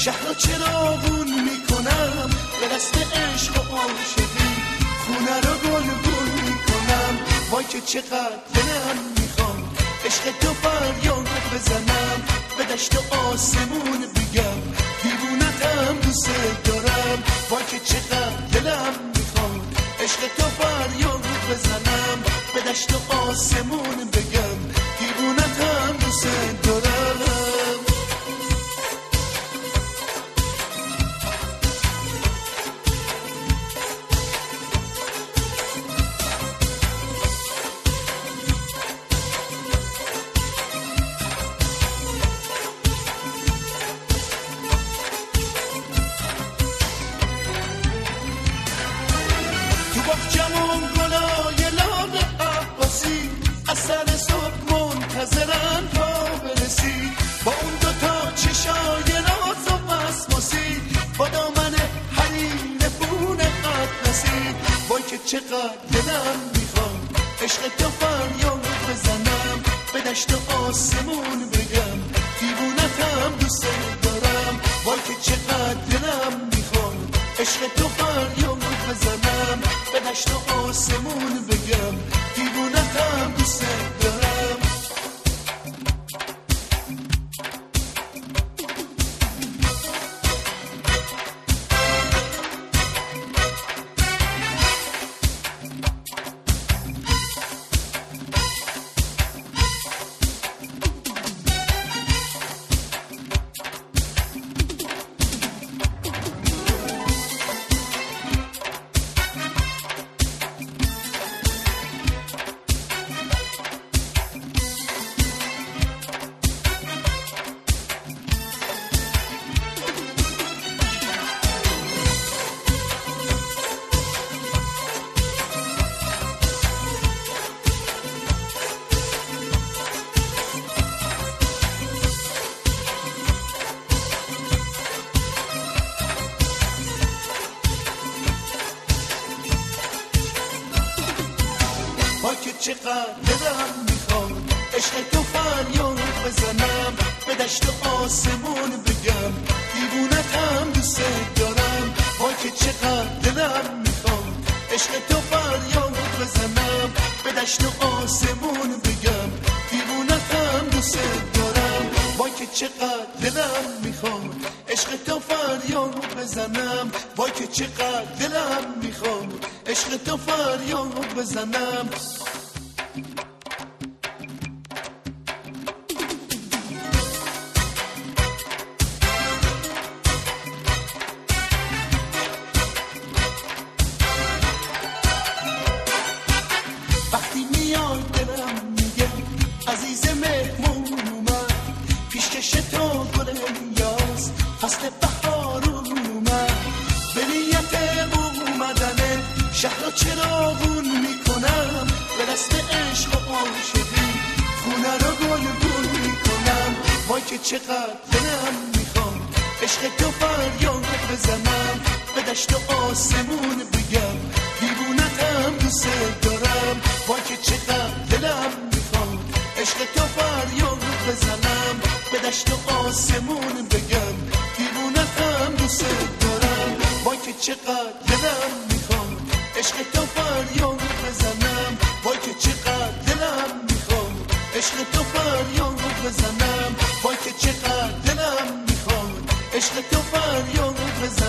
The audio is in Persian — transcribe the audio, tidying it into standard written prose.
شهر چراغون میکنم به دست عشق و عاشقی، خونه رو گلگون میکنم وای که چقدر دلم میخوام عشق تو فریاد بزنم به دشت و آسمون بگم دیوونتم دوست دارم وای که چقدر دلم میخوام عشق تو فریاد بزنم به دشت و آسمون بگم دیوونتم دوست دارم. منتظرن تا برسی با اون دوتا چشای راز و وسواسی با دامن حریر بون قطنسی وای که چقدر دلم میخوام عشق تو فریاد بزنم به دشت و آسمون بگم دیوونتم دوست دارم وای که چقدر دلم میخوام عشق تو فریاد بزنم به دشت و آسمون بگم دیوونتم دوست دارم. چقدر دلم میخوام عشق تو فریاد بزنم به دشت و آسمون بگم دیوونتم دوست دارم وای که چقدر دلم میخوام عشق تو فریاد بزنم به دشت و آسمون بگم دیوونتم دوست دارم وای که چقدر دلم میخوام عشق تو فریاد بزنم وای که چقدر دلم میخوام عشق تو فریاد بزنم. وقتی میای دلم میگه عزیز مهمون اومد پیشکش تو گل یاس فصل بهار اومد به نیت اومدن شهر چراغون میکنم به دست عشق و عاشقی خونه رو گلگون میکنم وای که چقدر دلم میخوام عشق تو فریاد بزنم به دشت و آسمون بگم دیوونتم دوست دارم وای که چقدر دلم میخوام عشق تو فریاد بزنم به دشت و آسمون بگم دیوونتم دوست دارم وای که چقدر دلم میخوام عشق تو فریاد بزنم وای که چقدر دلم میخوام عشق تو فریاد بزنم وای که چقدر دلم میخوام عشق تو فریاد بزنم